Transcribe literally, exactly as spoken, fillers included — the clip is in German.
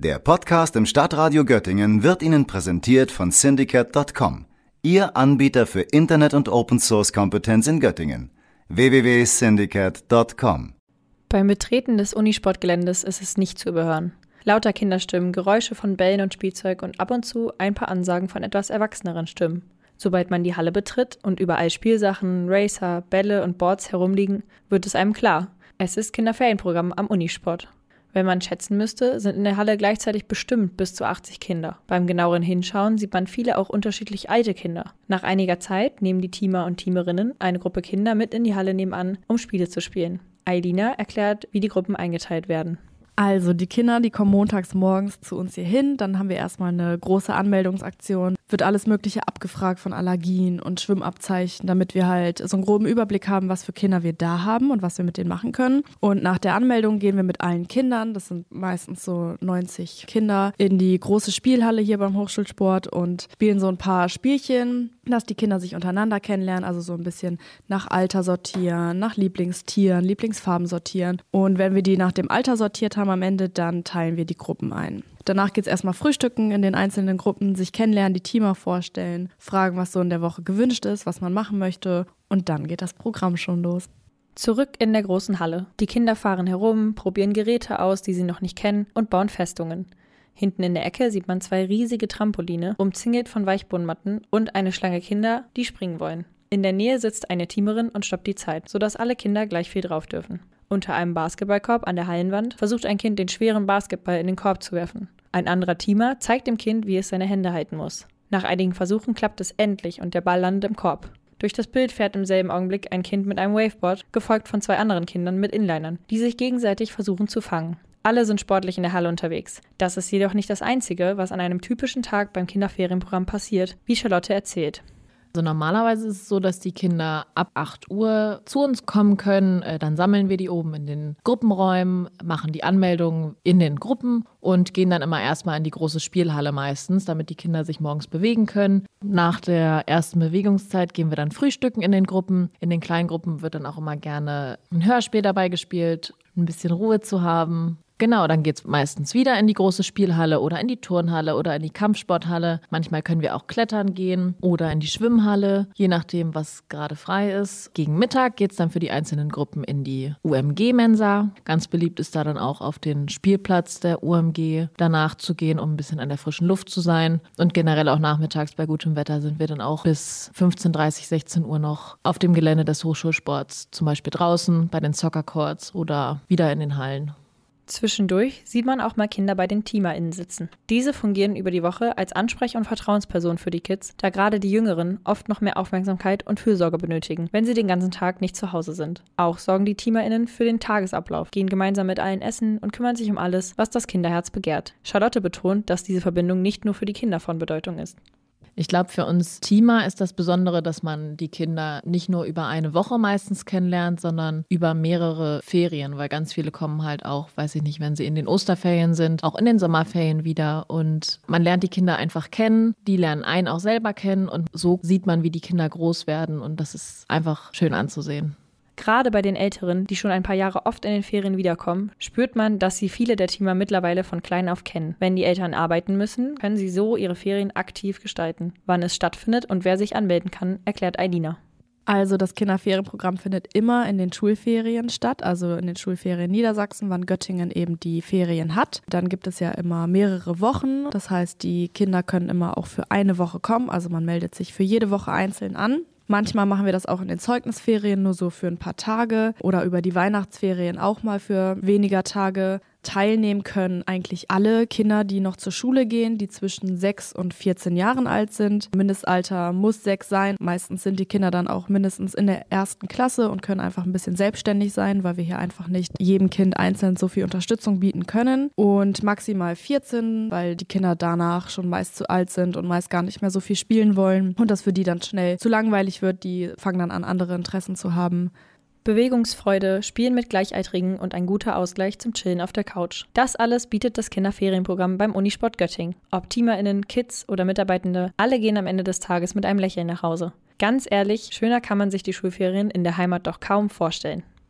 Der Podcast im Stadtradio Göttingen wird Ihnen präsentiert von Syndicate Punkt com, Ihr Anbieter für Internet- und Open-Source-Kompetenz in Göttingen. w w w punkt syndicate punkt com. Beim Betreten des Unisportgeländes ist es nicht zu überhören. Lauter Kinderstimmen, Geräusche von Bällen und Spielzeug und ab und zu ein paar Ansagen von etwas erwachseneren Stimmen. Sobald man die Halle betritt und überall Spielsachen, Racer, Bälle und Boards herumliegen, wird es einem klar: Es ist Kinderferienprogramm am Unisport. Wenn man schätzen müsste, sind in der Halle gleichzeitig bestimmt bis zu achtzig Kinder. Beim genaueren Hinschauen sieht man viele auch unterschiedlich alte Kinder. Nach einiger Zeit nehmen die Teamer und Teamerinnen eine Gruppe Kinder mit in die Halle nebenan, um Spiele zu spielen. Eilina erklärt, wie die Gruppen eingeteilt werden. Also die Kinder, die kommen montags morgens zu uns hier hin, dann haben wir erstmal eine große Anmeldungsaktion, wird alles Mögliche abgefragt von Allergien und Schwimmabzeichen, damit wir halt so einen groben Überblick haben, was für Kinder wir da haben und was wir mit denen machen können. Und nach der Anmeldung gehen wir mit allen Kindern, das sind meistens so neunzig Kinder, in die große Spielhalle hier beim Hochschulsport und spielen so ein paar Spielchen, dass die Kinder sich untereinander kennenlernen, also so ein bisschen nach Alter sortieren, nach Lieblingstieren, Lieblingsfarben sortieren. Und wenn wir die nach dem Alter sortiert haben am Ende, dann teilen wir die Gruppen ein. Danach geht es erstmal frühstücken in den einzelnen Gruppen, sich kennenlernen, die Teamer vorstellen, fragen, was so in der Woche gewünscht ist, was man machen möchte, und dann geht das Programm schon los. Zurück in der großen Halle. Die Kinder fahren herum, probieren Geräte aus, die sie noch nicht kennen, und bauen Festungen. Hinten in der Ecke sieht man zwei riesige Trampoline, umzingelt von Weichbodenmatten und eine Schlange Kinder, die springen wollen. In der Nähe sitzt eine Teamerin und stoppt die Zeit, sodass alle Kinder gleich viel drauf dürfen. Unter einem Basketballkorb an der Hallenwand versucht ein Kind, den schweren Basketball in den Korb zu werfen. Ein anderer Teamer zeigt dem Kind, wie es seine Hände halten muss. Nach einigen Versuchen klappt es endlich und der Ball landet im Korb. Durch das Bild fährt im selben Augenblick ein Kind mit einem Waveboard, gefolgt von zwei anderen Kindern mit Inlinern, die sich gegenseitig versuchen zu fangen. Alle sind sportlich in der Halle unterwegs. Das ist jedoch nicht das Einzige, was an einem typischen Tag beim Kinderferienprogramm passiert, wie Charlotte erzählt. Also normalerweise ist es so, dass die Kinder ab acht Uhr zu uns kommen können. Dann sammeln wir die oben in den Gruppenräumen, machen die Anmeldung in den Gruppen und gehen dann immer erstmal in die große Spielhalle meistens, damit die Kinder sich morgens bewegen können. Nach der ersten Bewegungszeit gehen wir dann frühstücken in den Gruppen. In den kleinen Gruppen wird dann auch immer gerne ein Hörspiel dabei gespielt, ein bisschen Ruhe zu haben. Genau, dann geht's meistens wieder in die große Spielhalle oder in die Turnhalle oder in die Kampfsporthalle. Manchmal können wir auch klettern gehen oder in die Schwimmhalle, je nachdem, was gerade frei ist. Gegen Mittag geht's dann für die einzelnen Gruppen in die U M G-Mensa. Ganz beliebt ist da dann auch auf den Spielplatz der U M G danach zu gehen, um ein bisschen an der frischen Luft zu sein. Und generell auch nachmittags bei gutem Wetter sind wir dann auch bis fünfzehn Uhr dreißig, sechzehn Uhr noch auf dem Gelände des Hochschulsports, zum Beispiel draußen bei den Soccer Courts oder wieder in den Hallen. Zwischendurch sieht man auch mal Kinder bei den TeamerInnen sitzen. Diese fungieren über die Woche als Ansprech- und Vertrauensperson für die Kids, da gerade die Jüngeren oft noch mehr Aufmerksamkeit und Fürsorge benötigen, wenn sie den ganzen Tag nicht zu Hause sind. Auch sorgen die TeamerInnen für den Tagesablauf, gehen gemeinsam mit allen essen und kümmern sich um alles, was das Kinderherz begehrt. Charlotte betont, dass diese Verbindung nicht nur für die Kinder von Bedeutung ist. Ich glaube, für uns Teamer ist das Besondere, dass man die Kinder nicht nur über eine Woche meistens kennenlernt, sondern über mehrere Ferien, weil ganz viele kommen halt auch, weiß ich nicht, wenn sie in den Osterferien sind, auch in den Sommerferien wieder, und man lernt die Kinder einfach kennen, die lernen einen auch selber kennen, und so sieht man, wie die Kinder groß werden, und das ist einfach schön anzusehen. Gerade bei den Älteren, die schon ein paar Jahre oft in den Ferien wiederkommen, spürt man, dass sie viele der Teamer mittlerweile von klein auf kennen. Wenn die Eltern arbeiten müssen, können sie so ihre Ferien aktiv gestalten. Wann es stattfindet und wer sich anmelden kann, erklärt Eilina. Also das Kinderferienprogramm findet immer in den Schulferien statt, also in den Schulferien Niedersachsen, wann Göttingen eben die Ferien hat. Dann gibt es ja immer mehrere Wochen, das heißt, die Kinder können immer auch für eine Woche kommen, also man meldet sich für jede Woche einzeln an. Manchmal machen wir das auch in den Zeugnisferien nur so für ein paar Tage oder über die Weihnachtsferien auch mal für weniger Tage. Teilnehmen können eigentlich alle Kinder, die noch zur Schule gehen, die zwischen sechs und vierzehn Jahren alt sind. Mindestalter muss sechs sein. Meistens sind die Kinder dann auch mindestens in der ersten Klasse und können einfach ein bisschen selbstständig sein, weil wir hier einfach nicht jedem Kind einzeln so viel Unterstützung bieten können. Und maximal vierzehn, weil die Kinder danach schon meist zu alt sind und meist gar nicht mehr so viel spielen wollen und das für die dann schnell zu langweilig wird. Die fangen dann an, andere Interessen zu haben. Bewegungsfreude, Spielen mit Gleichaltrigen und ein guter Ausgleich zum Chillen auf der Couch. Das alles bietet das Kinderferienprogramm beim Unisport Göttingen. Ob TeamerInnen, Kids oder Mitarbeitende, alle gehen am Ende des Tages mit einem Lächeln nach Hause. Ganz ehrlich, schöner kann man sich die Schulferien in der Heimat doch kaum vorstellen.